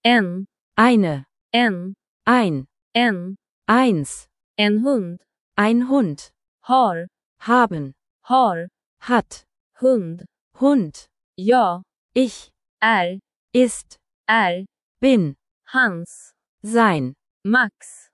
En. Eine. En. Ein. En. Eins. En hund. Ein Hund. Har. Haben. Har. Hat. Hund. Hund. Jag. Ich. Är. Ist. Är. Bin. Hans. Sein. Max.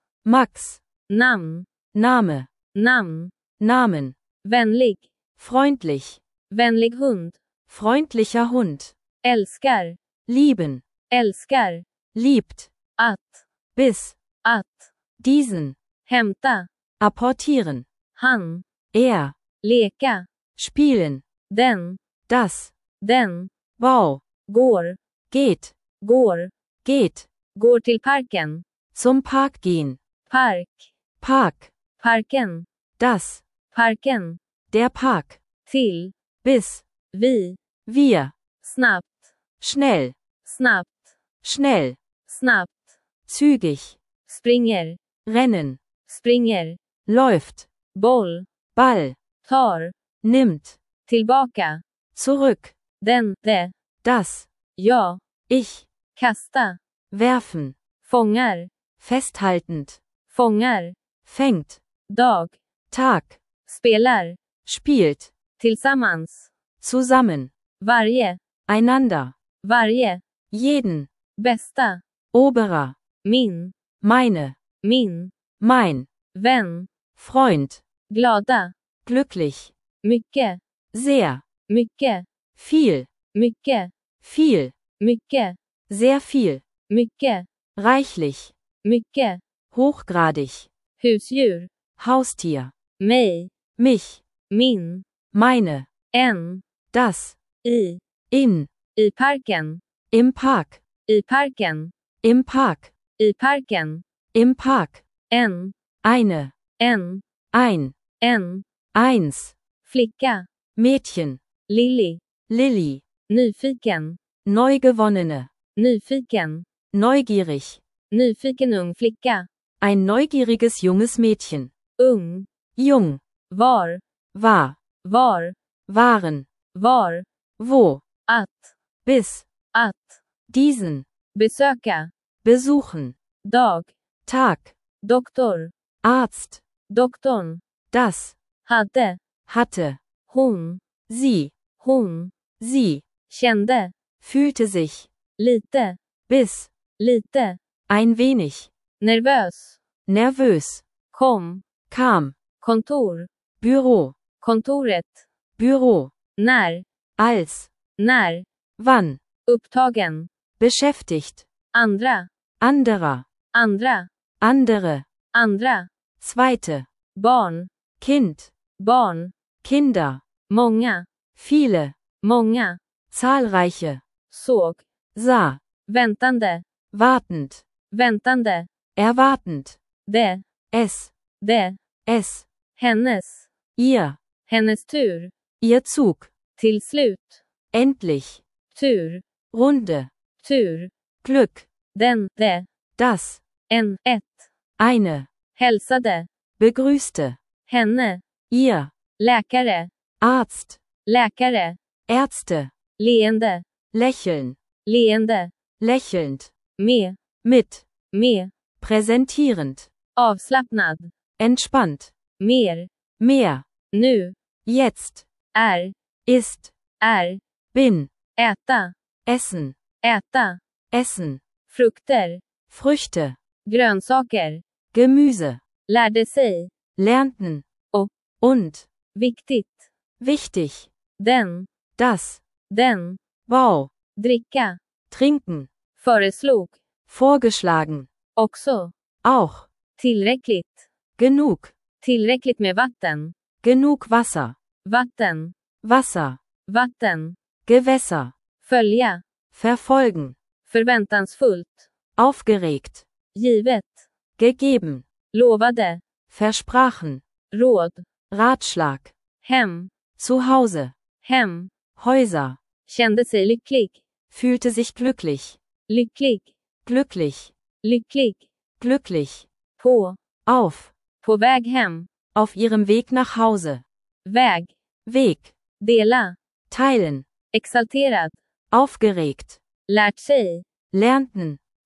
Max. Namn. Name. Namn. Namen. Vänlig. Freundlich. Vänlig hund. Freundlicher Hund. Älskar. Lieben. Älskar. Liebt. Att. Bis. Att. Diesen. Hämta. Apportieren. Han. Er. Leka. Spielen. Den. Das. Den. Bau. Går. Geht. Går. Geht. Går till parken. Zum Park gehen. Park. Park. Parken. Das. Parken. Der Park. Till. Bis. Vi. Wir. Snabbt. Schnell. Snabbt. Schnell. Snabbt. Zügig. Springer. Rennen. Springer. Läuft. Boll. Ball. Tar. Nimmt. Tillbaka. Zurück. Den. Det. Das. Ja. Ich. Kasta. Werfen. Fångar. Festhaltend. Fångar. Fängt. Dag. Tag. Spelar. Spielt. Tillsammans. Zusammen. Varje. Einander. Varje. Jeden. Bästa. Oberer. Min. Meine. Min. Mein. Vän. Freund. Glada. Glücklich. Mycket. Sehr. Mycket. Viel. Mycket. Viel. Mycket. Sehr viel. Mycket. Reichlich. Mycket. Hochgradig. Husdjur. Haustier. Mig. Mich. Min. Meine. En. Das. I. In. I parken. Im Park. I parken. Im Park. I parken. Im Park. En. Eine. En. Ein. En. Eins. Flicka. Mädchen. Lilly. Lilly. Nyfiken. Neugewonnene. Nyfiken. Neugierig. Nyfiken ung flicka. Ein neugieriges junges Mädchen. Ung. Jung. Var. War. Var. Waren. Var. Wo. Att. Bis. Att. Diesen. Besöka. Besuchen. Dag. Tag. Doktor. Arzt. Doktorn. Das. Hade. Hatte. Hon. Sie. Hon. Sie. Kände. Fühlte sich. Lite. Bis. Lite. Ein wenig. Nervös. Nervös. Kom. Kam. Kontor. Büro. Kontoret. Büro. När. Als. När. Wann. Upptagen. Beschäftigt. Andra. Anderer. Andra. Andere. Andra. Zweite. Barn. Kind. Barn. Kinder. Många. Viele. Många. Zahlreiche. Såg. Sah. Väntande. Wartend. Väntande. Erwartend. Det. Es. Det. Es. Hennes. Ihr. Hennes tur. Ihr Zug. Till slut. Endlich. Tur. Runde. Tur. Glück. Den. Det. Das. En. Ett. Eine. Hälsade. Begrüßte. Henne. Ihr. Läkare. Arzt. Läkare. Ärzte. Leende. Lächeln. Leende. Lächelnd. Med. Mit. Med. Präsentierend. Avslappnad. Entspannt. Mer. Mehr. Nu. Jetzt. Är. Ist. Är. Bin. Äta. Essen. Äta. Essen. Frukter. Früchte. Grönsaker. Gemüse. Lärde sig. Lernten. Och. Und. Viktigt. Wichtig. Den. Das. Den. Bau. Dricka. Trinken. Föreslog. Vorgeschlagen. Också. Auch. Tillräckligt. Genug. Tillräckligt med vatten. Genug Wasser. Vatten. Wasser. Vatten. Gewässer. Följa. Verfolgen. Förväntansfullt. Aufgeregt. Givet. Gegeben. Lovade. Versprachen. Råd. Ratschlag. Hem. Zu Hause. Hem. Häuser. Kände sig lycklig. Fühlte sich glücklich. Lycklig. Glücklich. Lycklig. Glücklich. På. Auf. På väg hem. Auf ihrem Weg nach Hause. Väg. Weg. Dela. Teilen. Exalterad. Aufgeregt. Lärt sig. Lernten.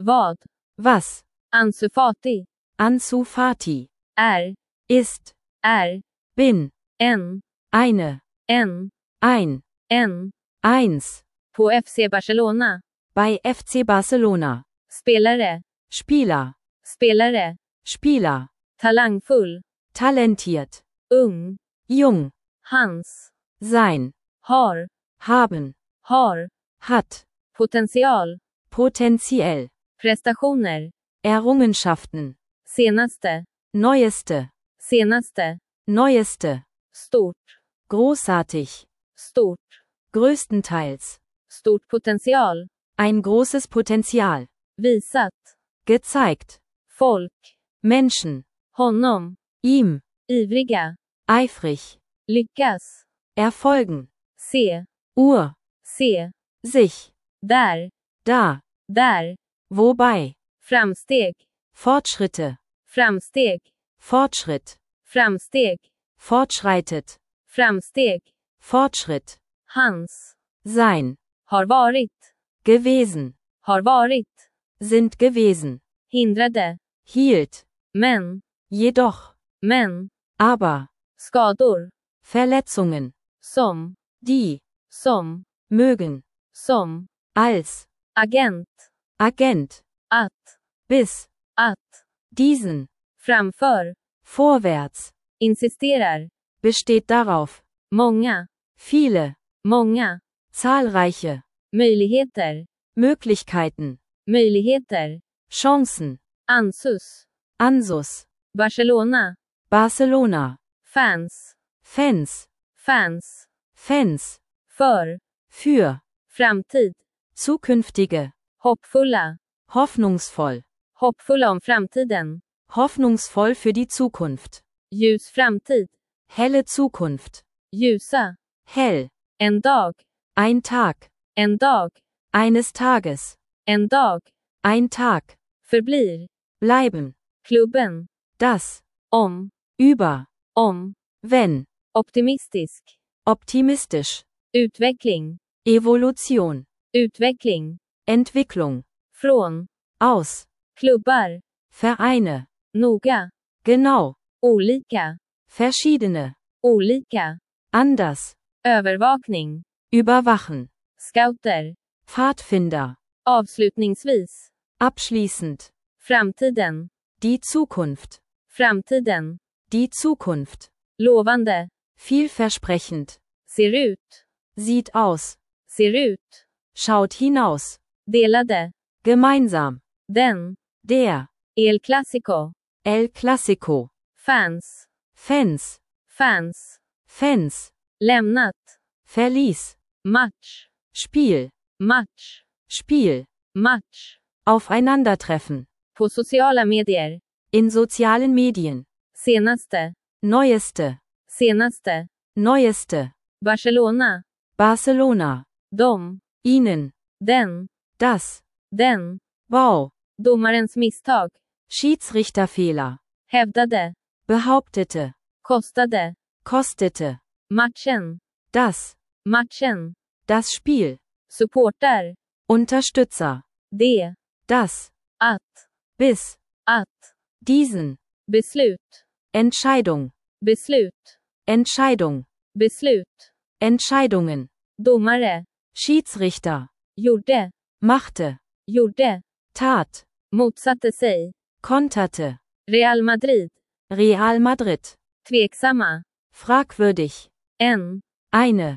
Vad? Was? Ansu Fati. Ansu Fati. Ist. Ist. Bin. En. Eine. En. Ein. Eins. På FC Barcelona. Bei FC Barcelona. Spelare. Spieler. Spelare. Spieler. Talangfull. Talentiert. Ung. Jung. Hans. Sein. Har. Haben. Hat. Potential. Potenziell. Prestationer. Errungenschaften. Senaste. Neueste. Neueste. Stort. Großartig. Größtenteils. Stort potential. Ein großes Potenzial. Visat. Gezeigt. Folk. Menschen. Honom. Ihm. Ivriga. Eifrig. Lyckas. Erfolgen. Se. Se. Sich. Där. Da. Wobei. Framsteg. Fortschritte. Framsteg. Fortschritt. Framsteg. Fortschreitet. Framsteg. Fortschritt. Hans. Sein. Har varit. Gewesen. Har varit. Sind gewesen. Hindrade. Hielt. Men. Jedoch. Men. Aber. Skador. Verletzungen. Som. Die. Som. Mögen. Som. Als. Agent. Agent. Att. Bis. Att. Diesen. Framför. Vorwärts. Insisterar. Besteht darauf. Många. Viele. Många. Zahlreiche. Möjligheter. Möglichkeiten. Möjligheter. Chancen. Ansus. Barcelona. Barcelona. Fans. Fans. Für. Framtid. Zukünftige. Hoppfulla. Hoffnungsvoll. Hoppfulla om framtiden. Hoffnungsvoll für die Zukunft. Ljus framtid. Helle Zukunft. Ljusa. Hell. En dag. Ein Tag. En dag. Eines Tages. En dag. Ein Tag. Förblir. Bleiben. Klubben. Das. Om. Über. Om. Wenn. Optimistisk. Optimistisch. Utveckling. Evolution. Utveckling. Entwicklung. Från. Aus. Klubbar. Vereine. Noga. Genau. Olika. Verschiedene. Olika. Anders. Övervakning. Überwachen. Scouter. Pfadfinder. Avslutningsvis. Abschließend. Framtiden. Die Zukunft. Framtiden. Die Zukunft. Lovande. Vielversprechend. Ser ut. Sieht aus. Ser ut. Schaut hinaus. Delade. Gemeinsam. Den. Der. El Clásico. El Clásico. Fans. Fans. Lämnat. Verließ. Match. Spiel. Match. Aufeinandertreffen. På sociala medier. In sozialen Medien. Senaste. Neueste. Barcelona. De. Ihnen. Den. Das. Den. Wow. Domarens misstag. Schiedsrichterfehler. Hävdade. Behauptete. Kostete. Matchen. Das. Das Spiel. Supportar. Unterstützer. Das. Att. Bis. Diesen. Beslut. Entscheidung. Entscheidungen. Domare. Schiedsrichter. Gjorde. Machte. Tat. Motsatte sig. Konterte. Real Madrid. Real Madrid. Tveksamma. Fragwürdig. En. Eine.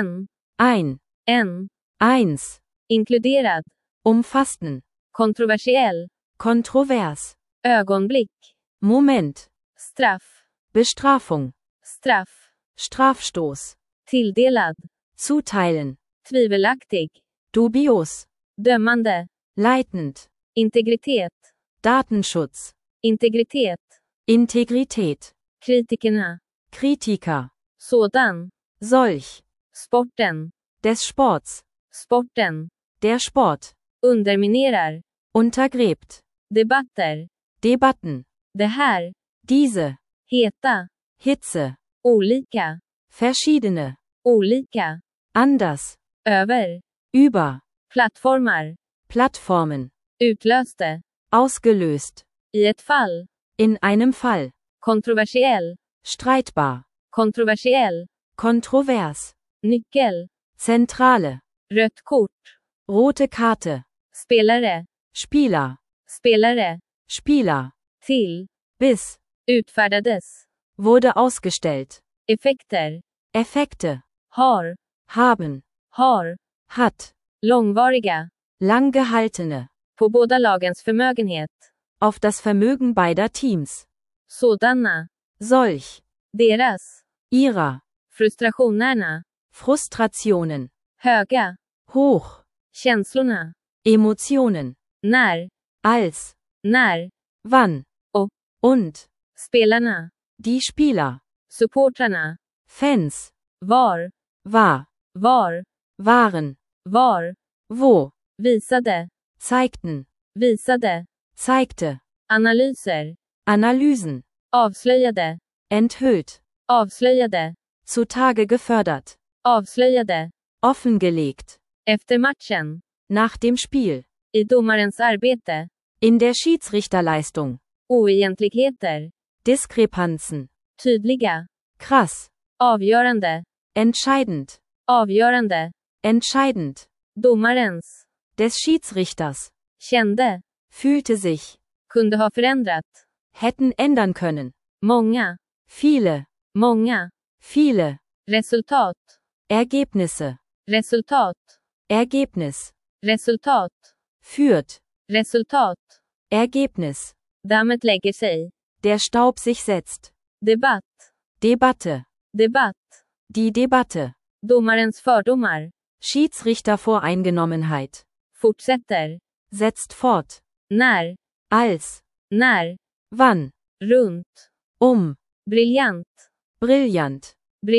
Eins. Inkluderad. Umfassen. Kontroversiell. Kontrovers. Ögonblick. Moment. Straff. Bestrafung. Strafstoß. Tilldelad. Zuteilen. Tvivelaktig. Dubios. Dömande. Leitend. Integritet. Datenschutz. Integrität. Kritiker. Sådan. Solch. Sporten. Des Sports. Der Sport. Underminerar. Untergräbt. Debatten. Det här. Diese. Heta. Hitze. Olika. Verschiedene. Olika. Anders. Över. Über. Plattformar. Plattformen. Utlöste. Ausgelöst. I ett fall. In einem Fall. Kontroversiell. Streitbar. Kontroversiell. Kontrovers. Nyckel. Zentrale. Rött kort. Rote Karte. Spelare. Spieler. Spelare. Spieler. Till. Bis. Utfärdades. Wurde ausgestellt. Effekter. Effekte. Har. Haben. Har. Hat. Långvariga. Lang gehaltene. På båda lagens förmögenhet. Auf das Vermögen beider Teams. Sådana. Solch. Deras. Ihrer. Frustrationerna. Frustrationen. Höga. Hoch. Känslorna. Emotionen. När. Als. När. Wann. Und. Spelarna. Die Spieler. Supportrarna. Fans. Var. War. Var. Waren. Var. Wo. Visade. Zeigten. Visade. Zeigte. Analyser. Analysen. Avslöjade. Enthüllt. Avslöjade. Zutage gefördert. Avslöjade. Offengelegt. Efter matchen. Nach dem Spiel. I domarens arbete. In der Schiedsrichterleistung. Oegentligheter. Diskrepanzen. Tydliga. Krass. Avgörande. Entscheidend. Avgörande. Entscheidend. Domarens. Des Schiedsrichters. Kände. Fühlte sich. Kunde ha förändrat. Hätten ändern können. Många. Viele. Många. Viele. Resultat. Ergebnisse. Resultat. Ergebnis. Resultat. Führt. Resultat. Ergebnis. Dammet lägger sig. Der Staub sich setzt. Debatt. Debatte. Debatt. Die Debatte. Domarens fördomar. Schiedsrichtervoreingenommenheit. Fortsätter. Setzt fort. När. Als. När. Wann. Runt. Briljant. Brillant.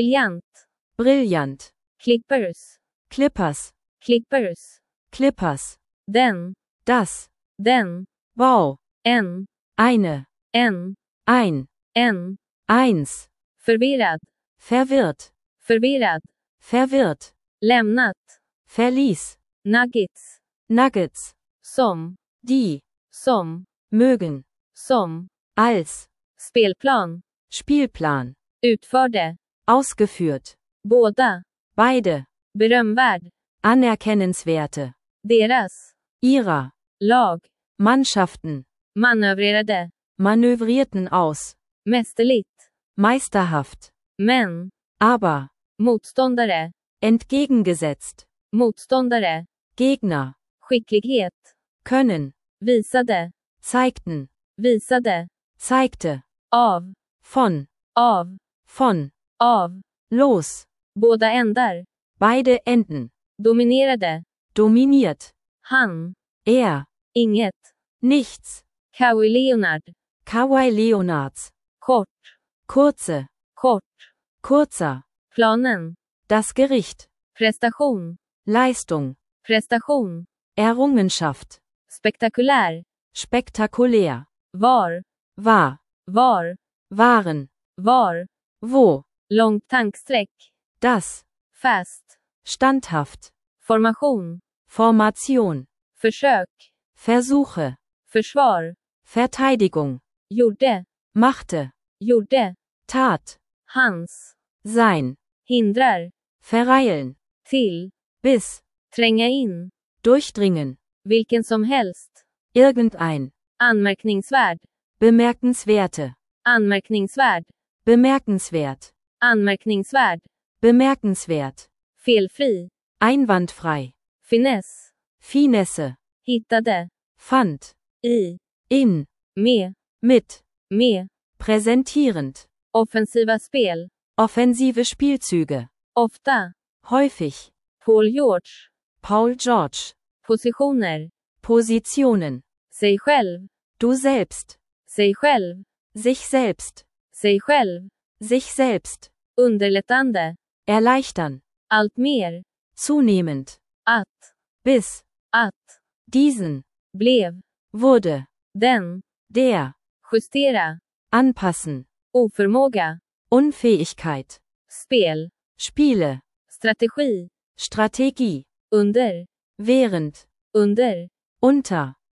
Brillant. Clippers. Clippers. Clippers. Clippers. Den. Das. Den. Wow. En. Eine. En. Ein. En. Eins. Förvirrad. Verwirrt. Förvirrad. Verwirrt. Lämnat. Verließ. Nuggets. Nuggets. Som. Die. Som. Mögen. Som. Als. Spelplan. Spielplan. Utförde. Ausgeführt. Båda. Beide. Berömvärd. Anerkennenswerte. Deras. Ihrer. Lag. Mannschaften. Manövrerade. Manövrierten aus. Mästerligt. Meisterhaft. Men. Aber. Motståndare. Entgegengesetzt. Motståndare. Gegner. Skicklighet. Können. Visade. Zeigten. Visade. Zeigte. Av. Von. Av. Von. Av. Los. Båda ändar. Beide Enden. Dominerade. Dominiert. Han. Er. Inget. Nichts. Kawhi Leonard. Kawhi Leonards. Kort. Kurze. Kort. Kurzer. Planen. Das Gericht. Prestation. Leistung. Prestation. Errungenschaft. Spektakulär. Spektakulär. Var. War. Var. Waren. Var. Wo. Långt tanksträck. Das. Fast. Standhaft. Formation. Formation. Försök. Versuche. Försvar. Verteidigung. Gjorde. Machte. Gjorde. Tat. Hans. Sein. Hindrar. Verreilen. Till. Bis. Tränga in. Durchdringen. Vilken som helst. Irgendein. Anmärkningsvärd. Bemerkenswerte. Anmärkningsvärd. Bemerkenswert. Anmärkningsvärd. Bemerkenswert. Felfri. Einwandfrei. Finess. Finesse. Hittade. Fand. I. In. Med. Mit. Med. Präsentierend. Offensiva spel. Offensive Spielzüge. Ofta. Häufig. Paul George. Paul George. Positioner. Positionen. Sig själv. Du selbst. Sig själv. Sich selbst. Sig själv. Sich selbst. Underlättande. Erleichtern. Allt mer. Zunehmend. Att. Bis. Att. Diesen. Blev. Wurde. Den. Der. Justera. Anpassen. Oförmåga. Unfähigkeit. Spel. Spiele. Strategi. Strategie. Under. Während. Under. Unter.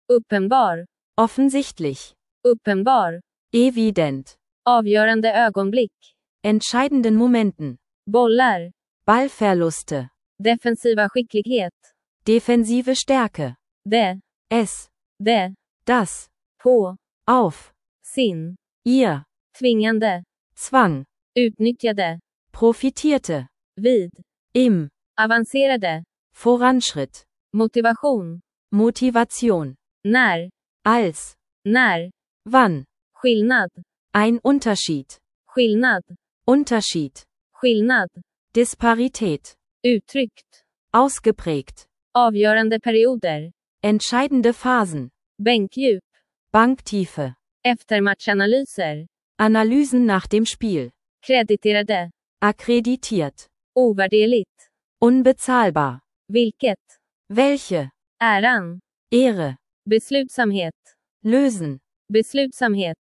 Uppenbar. Offensichtlich. Uppenbar. Evident. Avgörande ögonblick. Entscheidenden Momenten. Bollar. Ballverluste. Defensiva skicklighet. Defensive Stärke. Det. Es. Det. Das. På. Auf. Sin. Ihr. Tvingande. Zwang. Utnyttjade. Profitierte. Vid. Im. Avancerade. Voranschritt. Motivation. Motivation. När. Als. När. Wann. Skillnad. Ein Unterschied. Skillnad. Unterschied. Skillnad. Disparität. Uttryckt. Ausgeprägt. Avgörande perioder. Entscheidende Phasen. Bänkdjup. Banktiefe. Eftermatchanalyser. Analysen nach dem Spiel. Krediterade. Akkreditiert. Ovärderligt. Unbezahlbar. Vilket. Welche. Äran. Ehre. Beslutsamhet. Lösen. Beslutsamhet.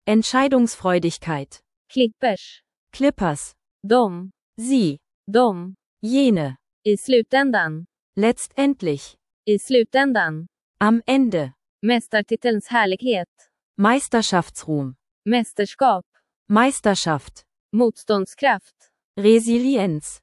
Entscheidungsfreudigkeit. Klippers. Clippers. De. Sie. De. Jene. I slutändan. Letztendlich. I slutändan. Am Ende. Mästartitelns härlighet. Meisterschaftsruhm. Mästerskap. Meisterschaft. Motståndskraft. Resilienz.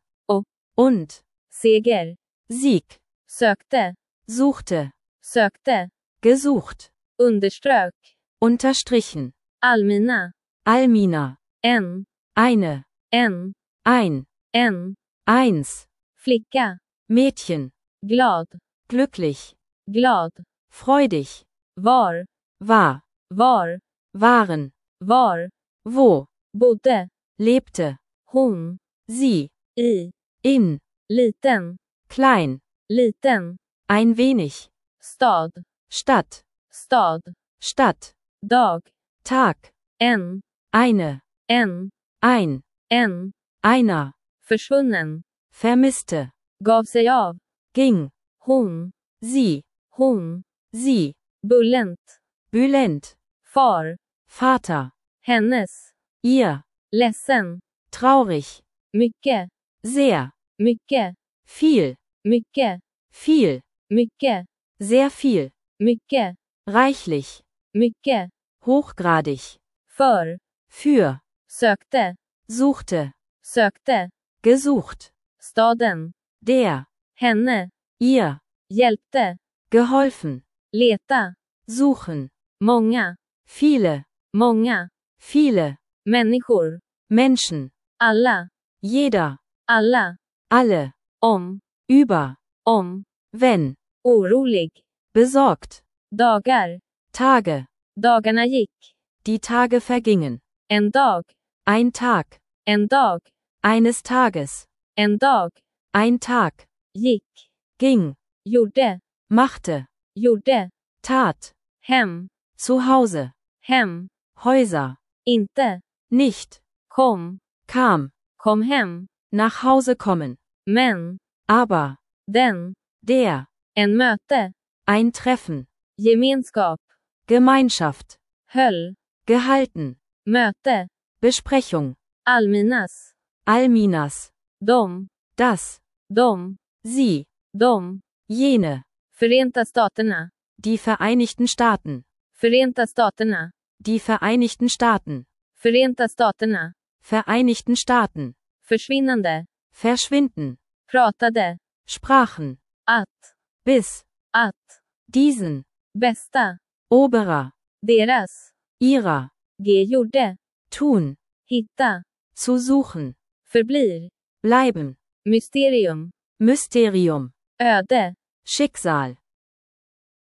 Und. Seger. Sieg. Sökte. Suchte. Sökte. Gesucht. Underströk. Unterstrichen. Almina. Almina. En. Eine. En. Ein. En. Eins. Flicka. Mädchen. Glad. Glücklich. Glad. Freudig. Var. War. Var. Waren. Var. Wo. Bodde. Lebte. Hon. Sie. I. In. Liten. Klein. Liten. Ein wenig. Stad. Stadt. Stad. Stadt. Dag. Tag. En. Eine. En. Ein. En. Einer. Försvunnen. Vermisste. Gav sig av. Ging. Hon. Sie. Hon. Sie. Bullent. Bülent. Far. Vater. Hennes. Ihr. Ledsen. Traurig. Mycket. Sehr. Mycket. Viel. Mycket. Viel. Mycket. Sehr viel. Mycket. Reichlich. Mycket. Hochgradig. För. Für. Sökte. Suchte. Sökte. Gesucht. Staden. Der. Henne. Ihr. Hjälpte. Geholfen. Leta. Suchen. Många. Viele. Många. Viele. Människor. Menschen. Alla. Jeder. Alla. Alle. Om. Über. Om. Wenn. Orolig. Besorgt. Dagar. Tage. Dagarna gick. Die Tage vergingen. En dag. Ein Tag. En dag. Eines Tages. En dag. Ein Tag. Gick. Ging. Gjorde. Machte. Gjorde. Tat. Hem. Zu Hause. Hem. Häuser. Inte. Nicht. Kom. Kam. Kom hem. Nach Hause kommen. Men. Aber. Den. Der. En möte. Ein Treffen. Gemenskap. Gemeinschaft. Höll. Gehalten. Möte. Besprechung. Alminas. Alminas. De. Das. De. Sie. De. Jene. Förenta staterna. Die Vereinigten Staaten. Förenta staterna. Die Vereinigten Staaten. Förenta staterna. Vereinigten Staaten. Försvinnande. Verschwinden. Pratade. Sprachen. Att. Bis. Att. Diesen. Bästa. Oberer. Deras. Ihrer. Gjorde. Tun. Hitta. Zu suchen. Förblir. Bleiben. Mysterium. Mysterium. Öde. Schicksal.